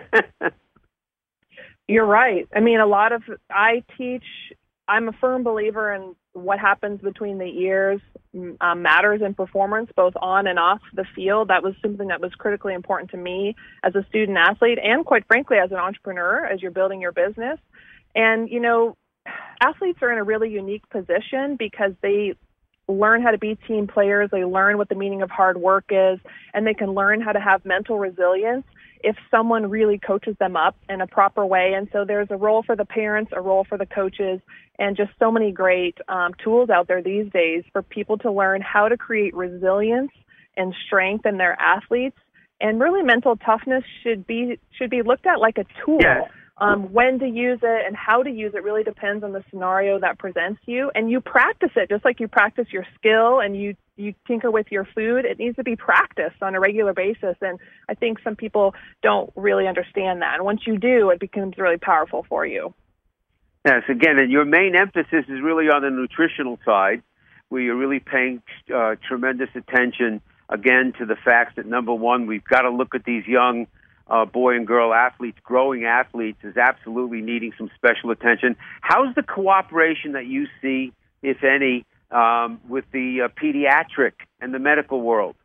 You're right. I mean, a lot of, I teach, I'm a firm believer in what happens between the ears um, matters in performance, both on and off the field. That was something that was critically important to me as a student athlete, and quite frankly, as an entrepreneur, as you're building your business. And, you know, athletes are in a really unique position because they learn how to be team players. They learn what the meaning of hard work is, and they can learn how to have mental resilience if someone really coaches them up in a proper way. And so there's a role for the parents, a role for the coaches, and just so many great um, tools out there these days for people to learn how to create resilience and strength in their athletes. And really, mental toughness should be should be looked at like a tool. Yes. Um, when to use it and how to use it really depends on the scenario that presents you. And you practice it just like you practice your skill and you, you tinker with your food. It needs to be practiced on a regular basis. And I think some people don't really understand that. And once you do, it becomes really powerful for you. Yes, again, and your main emphasis is really on the nutritional side, where you're really paying uh, tremendous attention, again, to the facts that, number one, we've got to look at these young uh, boy and girl athletes, growing athletes, as absolutely needing some special attention. How's the cooperation that you see, if any, um, with the uh, pediatric and the medical world?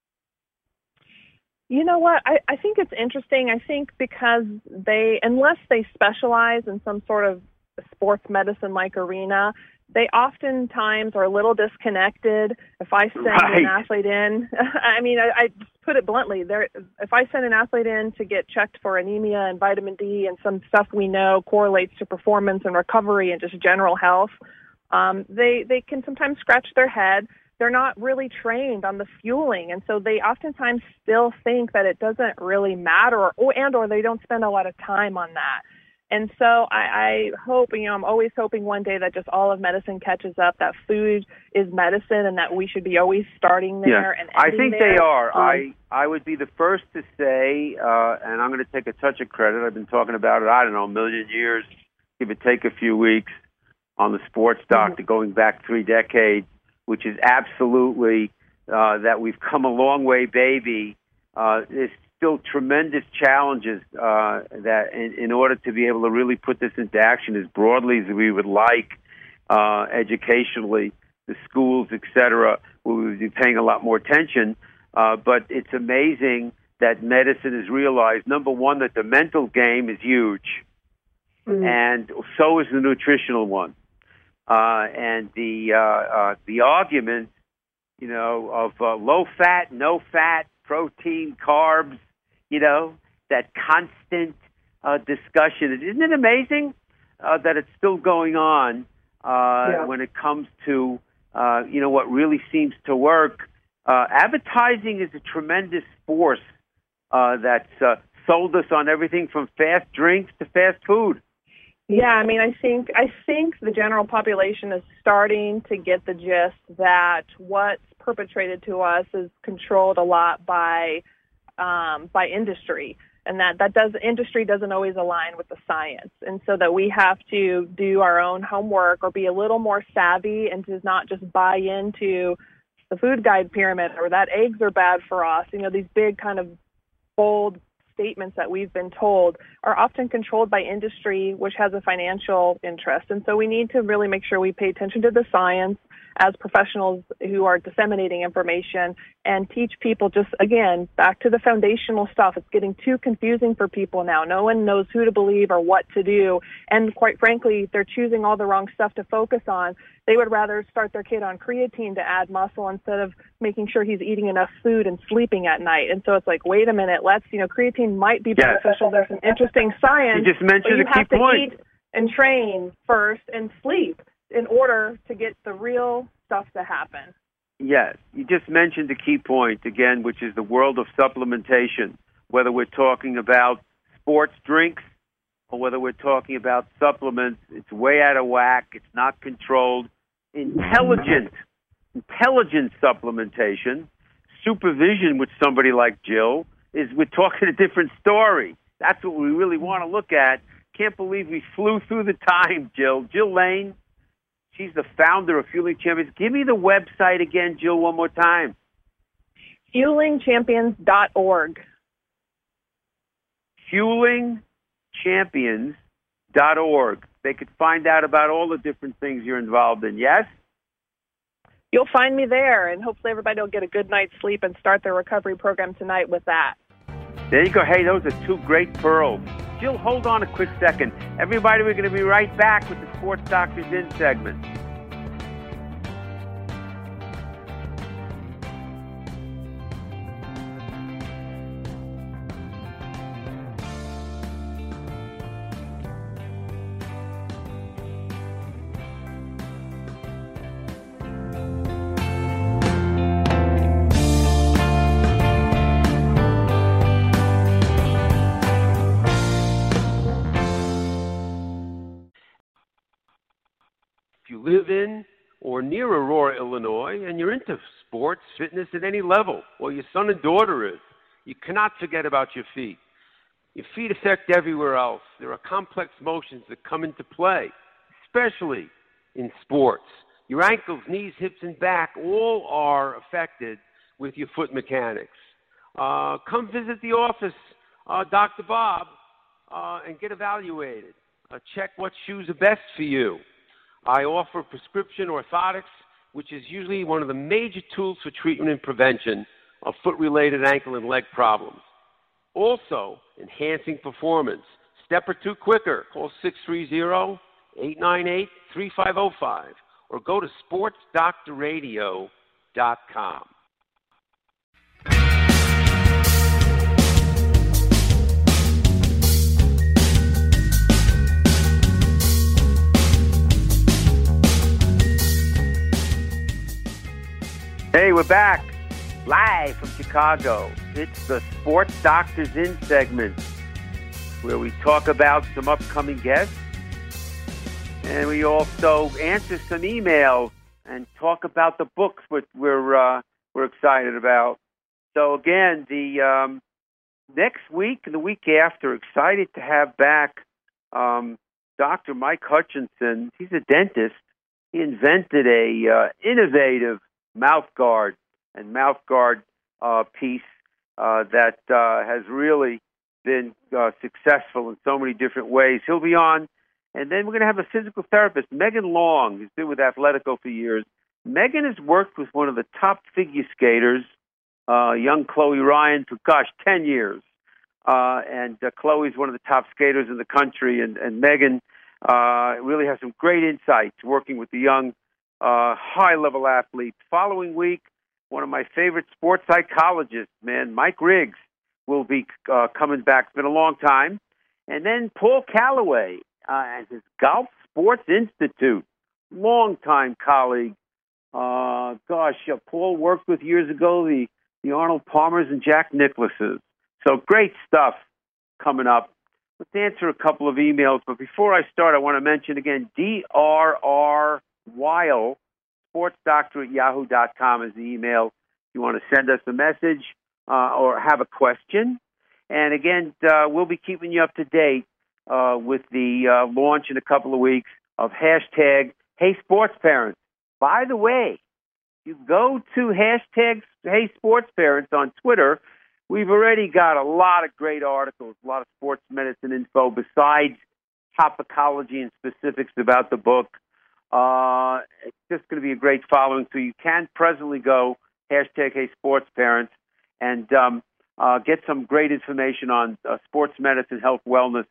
You know what? I, I think it's interesting. I think because they, unless they specialize in some sort of sports medicine-like arena, they oftentimes are a little disconnected. If I send right. an athlete in, I mean, I, I just put it bluntly, there. If I send an athlete in to get checked for anemia and vitamin D and some stuff we know correlates to performance and recovery and just general health, um, they, they can sometimes scratch their head. They're not really trained on the fueling, and so they oftentimes still think that it doesn't really matter, or and or they don't spend a lot of time on that. And so I, I hope, you know, I'm always hoping one day that just all of medicine catches up, that food is medicine, and that we should be always starting there yeah. and ending I think there. they are. Um, I I would be the first to say, uh, and I'm going to take a touch of credit. I've been talking about it, I don't know, a million years, give it take a few weeks on the Sports Doctor, mm-hmm. going back three decades, which is absolutely uh, that we've come a long way, baby. Uh, there's still tremendous challenges uh, that in, in order to be able to really put this into action as broadly as we would like, uh, educationally, the schools, et cetera, we would be paying a lot more attention. Uh, but it's amazing that medicine has realized, number one, that the mental game is huge, mm-hmm. and so is the nutritional one. Uh, and the uh, uh, the argument, you know, of uh, low fat, no fat, protein, carbs, you know, that constant uh, discussion. Isn't it amazing uh, that it's still going on uh, yeah. when it comes to, uh, you know, what really seems to work? Uh, advertising is a tremendous force uh, that's uh, sold us on everything from fast drinks to fast food. Yeah, I mean, I think I think the general population is starting to get the gist that what's perpetrated to us is controlled a lot by um, by industry, and that that does industry doesn't always align with the science, and so that we have to do our own homework or be a little more savvy and to not just buy into the food guide pyramid or that eggs are bad for us. You know, these big kind of bold statements that we've been told are often controlled by industry, which has a financial interest. And so we need to really make sure we pay attention to the science as professionals who are disseminating information and teach people just, again, back to the foundational stuff. It's getting too confusing for people now. No one knows who to believe or what to do. And quite frankly, they're choosing all the wrong stuff to focus on. They would rather start their kid on creatine to add muscle instead of making sure he's eating enough food and sleeping at night. And so it's like, wait a minute, let's, you know, creatine might be yes. beneficial. There's some interesting science. You just mentioned but you a key have to point. Eat and train first and sleep in order to get the real stuff to happen. Yes. You just mentioned a key point, again, which is the world of supplementation, whether we're talking about sports drinks or whether we're talking about supplements. It's way out of whack. It's not controlled. Intelligent, intelligent supplementation, supervision with somebody like Jill, is we're talking a different story. That's what we really want to look at. Can't believe we flew through the time, Jill. Jill Lane, she's the founder of Fueling Champions. Give me the website again, Jill, one more time. fueling champions dot org. fueling champions dot org. They could find out about all the different things you're involved in, yes? You'll find me there, and hopefully everybody will get a good night's sleep and start their recovery program tonight with that. There you go. Hey, those are two great pearls. Jill, hold on a quick second. Everybody, we're going to be right back with the Sports Doctors In segment. Live in or near Aurora, Illinois, and you're into sports, fitness at any level, or your son and daughter is, you cannot forget about your feet. Your feet affect everywhere else. There are complex motions that come into play. especially in sports. Your ankles, knees, hips, and back all are affected with your foot mechanics. Uh, come visit the office, uh, Doctor Bob, uh, and get evaluated. Uh, check what shoes are best for you. I offer prescription orthotics, which is usually one of the major tools for treatment and prevention of foot-related ankle and leg problems. Also, enhancing performance. Step or two quicker. Call six three zero, eight nine eight, three five zero five or go to sports doctor radio dot com. Hey, we're back live from Chicago. It's the Sports Doctors In segment where we talk about some upcoming guests and we also answer some emails and talk about the books which we're uh, we're excited about. So again, the um, next week and the week after, excited to have back um, Doctor Mike Hutchinson. He's a dentist. He invented a uh, innovative mouth guard and mouth guard uh, piece uh, that uh, has really been uh, successful in so many different ways. He'll be on, and then we're going to have a physical therapist, Megan Long, who's been with Athletico for years. Megan has worked with one of the top figure skaters, uh, young Chloe Ryan, for, gosh, ten years. Uh, and uh, Chloe's one of the top skaters in the country, and, and Megan uh, really has some great insights working with the young Uh, high-level athletes. Following week, one of my favorite sports psychologists, man, Mike Riggs, will be uh, coming back. It's been a long time. And then Paul Calloway uh, and his Golf Sports Institute, longtime colleague. Uh, gosh, uh, Paul worked with years ago the, the Arnold Palmers and Jack Nicklauses. So great stuff coming up. Let's answer a couple of emails. But before I start, I want to mention again, D R R Weil, sportsdoctor at yahoo dot com is the email if you want to send us a message uh, or have a question. And again, uh, we'll be keeping you up to date uh, with the uh, launch in a couple of weeks of hashtag Hey Sports Parents. By the way, you go to hashtag Hey Sports Parents on Twitter. We've already got a lot of great articles, a lot of sports medicine info besides topicology and specifics about the book. Uh, it's just going to be a great following. So you can presently go hashtag Hey Sports Parents and um, uh, get some great information on uh, sports medicine, health, wellness.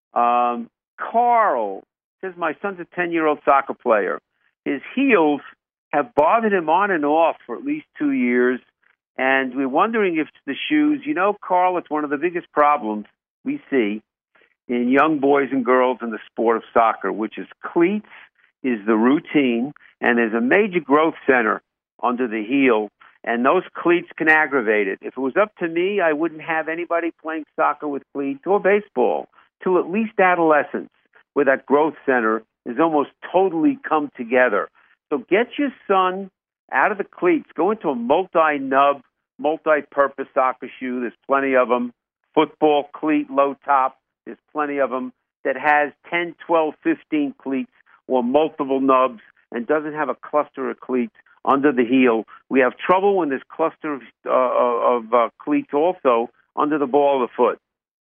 Um, Carl says, my son's a ten-year-old soccer player. His heels have bothered him on and off for at least two years, and we're wondering if it's the shoes. You know, Carl, it's one of the biggest problems we see in young boys and girls in the sport of soccer, which is cleats is the routine, and there's a major growth center under the heel, and those cleats can aggravate it. If it was up to me, I wouldn't have anybody playing soccer with cleats or baseball till at least adolescence, where that growth center is almost totally come together. So get your son out of the cleats. Go into a multi-nub, multi-purpose soccer shoe. There's plenty of them. Football cleat, low top. There's plenty of them that has ten, twelve, fifteen cleats or multiple nubs and doesn't have a cluster of cleats under the heel. We have trouble when there's cluster of, uh, of uh, cleats also under the ball of the foot.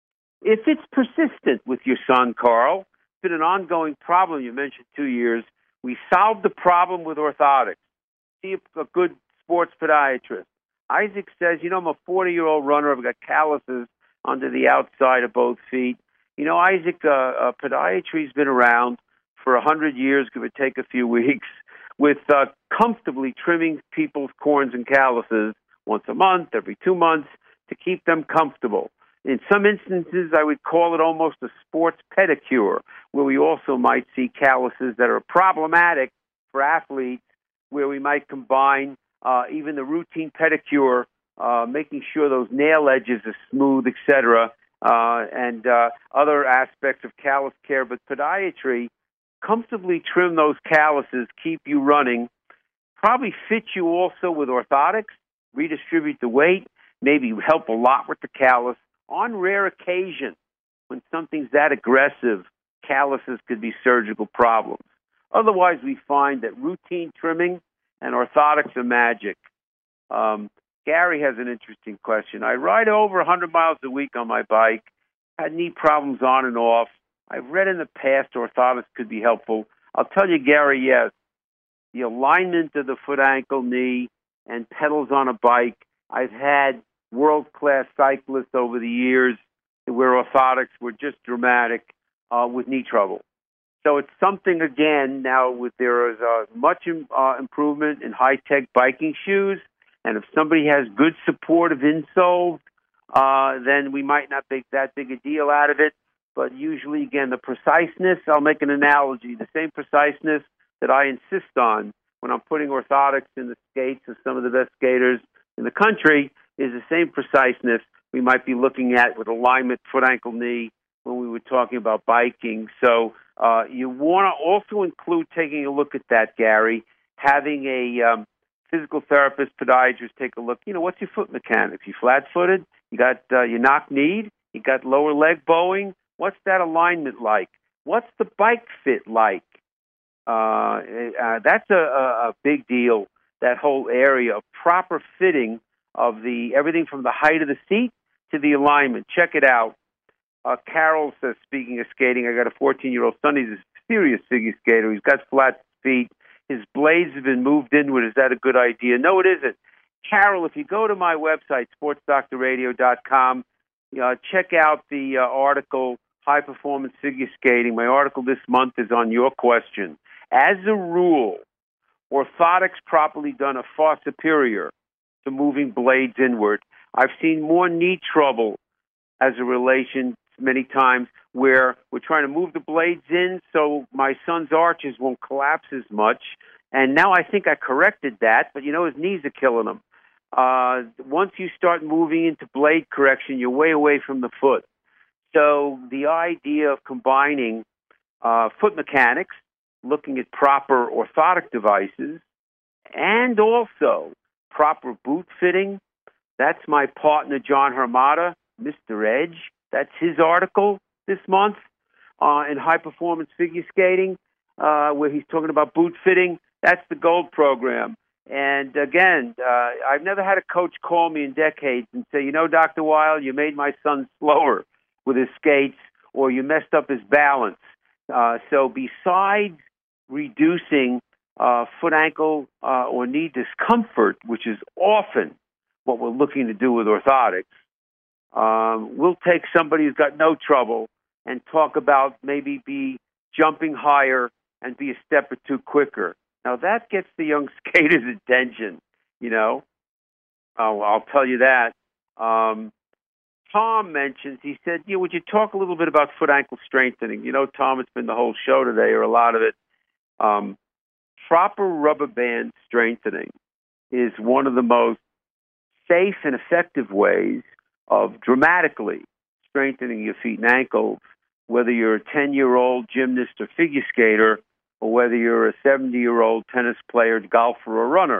If it's persistent with your son, Carl, it's been an ongoing problem. You mentioned two years. We solved the problem with orthotics. See a good sports podiatrist. Isaac says, you know, I'm a forty-year-old runner. I've got calluses under the outside of both feet. You know, Isaac, uh, uh, podiatry's been around for a hundred years, give or take a few weeks, with uh, comfortably trimming people's corns and calluses once a month, every two months, to keep them comfortable. In some instances, I would call it almost a sports pedicure, where we also might see calluses that are problematic for athletes, where we might combine uh, even the routine pedicure, uh, making sure those nail edges are smooth, et cetera, uh, and uh, other aspects of callus care. But podiatry, comfortably trim those calluses, keep you running, probably fit you also with orthotics, redistribute the weight, maybe help a lot with the callus. On rare occasion, when something's that aggressive, calluses could be surgical problems. Otherwise, we find that routine trimming and orthotics are magic. Um, Gary has an interesting question. I ride over one hundred miles a week on my bike, had knee problems on and off. I've read in the past orthotics could be helpful. I'll tell you, Gary, yes. The alignment of the foot, ankle, knee, and pedals on a bike. I've had world-class cyclists over the years where orthotics were just dramatic uh, with knee trouble. So it's something, again, now with there is uh, much uh, improvement in high-tech biking shoes, and if somebody has good supportive insoles, uh, then we might not make that big a deal out of it. But usually, again, the preciseness, I'll make an analogy, the same preciseness that I insist on when I'm putting orthotics in the skates of some of the best skaters in the country is the same preciseness we might be looking at with alignment, foot, ankle, knee when we were talking about biking. So uh, you want to also include taking a look at that, Gary, having a um, physical therapist, podiatrist take a look. You know, what's your foot mechanics? You flat-footed? You got uh, your knock-kneed? You got lower leg bowing? What's that alignment like? What's the bike fit like? Uh, uh, that's a, a, a big deal, that whole area of proper fitting of the everything from the height of the seat to the alignment. Check it out. Uh, Carol says, speaking of skating, I got a fourteen-year-old son. He's a serious figure skater. He's got flat feet. His blades have been moved inward. Is that a good idea? No, it isn't. Carol, if you go to my website, sports doctor radio dot com, uh, check out the uh, article, High Performance Figure Skating. My article this month is on your question. As a rule, orthotics properly done are far superior to moving blades inward. I've seen more knee trouble as a relation many times where we're trying to move the blades in so my son's arches won't collapse as much. And now I think I corrected that, but, you know, his knees are killing him. Uh, once you start moving into blade correction, you're way away from the foot. So the idea of combining uh, foot mechanics, looking at proper orthotic devices, and also proper boot fitting. That's my partner, John Hermata, Mister Edge. That's his article this month uh, in High Performance Figure Skating, uh, where he's talking about boot fitting. That's the gold program. And again, uh, I've never had a coach call me in decades and say, you know, Doctor Weil, you made my son slower with his skates, or you messed up his balance. Uh, so besides reducing uh, foot, ankle, uh, or knee discomfort, which is often what we're looking to do with orthotics, um, we'll take somebody who's got no trouble and talk about maybe be jumping higher and be a step or two quicker. Now, that gets the young skater's attention, you know. Oh, I'll tell you that. Um, Tom mentions, he said, yeah, would you talk a little bit about foot-ankle strengthening? You know, Tom, it's been the whole show today, or a lot of it. Um, proper rubber band strengthening is one of the most safe and effective ways of dramatically strengthening your feet and ankles, whether you're a ten-year-old gymnast or figure skater, or whether you're a seventy-year-old tennis player, golfer, or runner.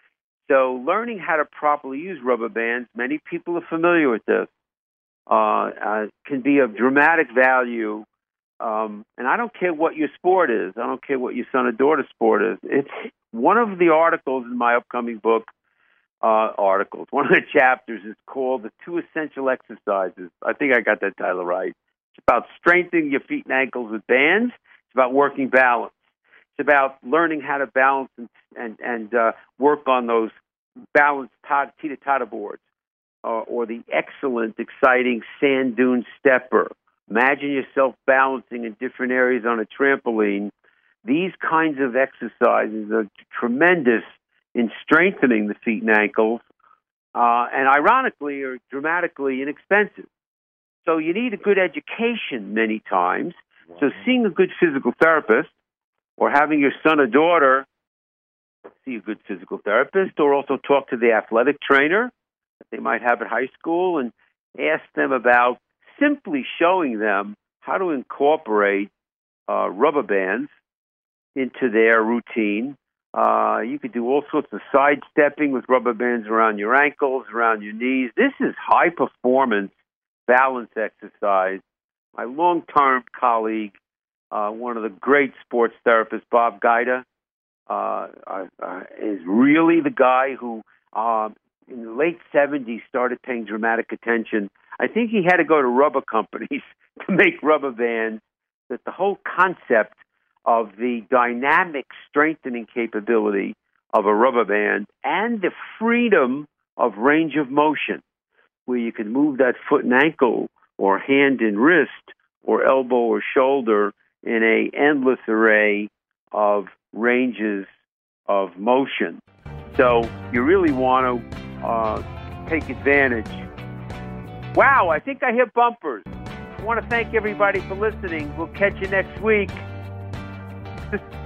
So learning how to properly use rubber bands, many people are familiar with this, uh, uh, can be of dramatic value. Um, and I don't care what your sport is. I don't care what your son or daughter's sport is. It's one of the articles in my upcoming book, uh, articles, one of the chapters is called The Two Essential Exercises. I think I got that title right. It's about strengthening your feet and ankles with bands. It's about working balance. It's about learning how to balance and and, and uh, work on those balanced teeter-totter boards, uh, or the excellent, exciting sand dune stepper. Imagine yourself balancing in different areas on a trampoline. These kinds of exercises are tremendous in strengthening the feet and ankles, uh, and ironically are dramatically inexpensive. So you need a good education many times. Wow. So seeing a good physical therapist, or having your son or daughter see a good physical therapist, or also talk to the athletic trainer that they might have at high school and ask them about simply showing them how to incorporate uh, rubber bands into their routine. Uh, you could do all sorts of sidestepping with rubber bands around your ankles, around your knees. This is high-performance balance exercise. My long-term colleague, uh, one of the great sports therapists, Bob Guida, uh, uh, is really the guy who, uh, in the late seventies, started paying dramatic attention. I think he had to go to rubber companies to make rubber bands, that the whole concept of the dynamic strengthening capability of a rubber band and the freedom of range of motion, where you can move that foot and ankle or hand and wrist or elbow or shoulder in a endless array of ranges of motion. So you really want to uh, take advantage. Wow, I think I hit bumpers. I want to thank everybody for listening. We'll catch you next week.